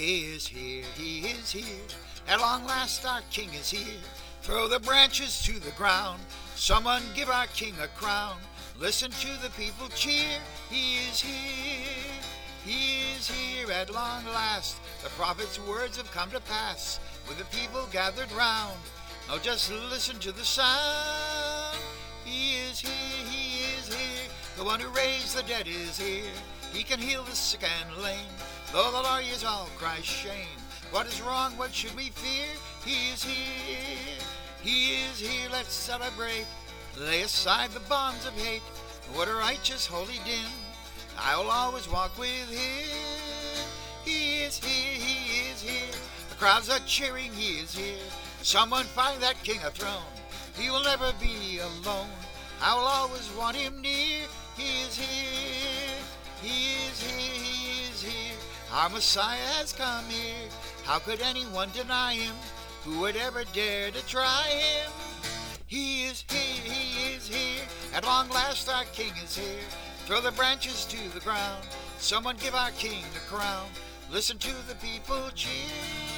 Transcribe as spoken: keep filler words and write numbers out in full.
He is here, he is here. At long last our King is here. Throw the branches to the ground. Someone give our King a crown. Listen to the people cheer. He is here, he is here at long last. The prophet's words have come to pass. With the people gathered round. Now just listen to the sound. He is here, he is here. The one who raised the dead is here. He can heal the sick and lame. Though the lawyers all cry shame. What is wrong? What should we fear? He is here. He is here. Let's celebrate. Lay aside the bonds of hate. What a righteous holy din. I will always walk with him. He is here. He is here. The crowds are cheering. He is here. Someone find that King a throne. He will never be alone. I will always want him near. He is here. He is here. He is here. Our Messiah has come here. How could anyone deny him? Who would ever dare to try him? He is here, he is here. At long last our King is here. Throw the branches to the ground. Someone give our King the crown. Listen to the people cheer.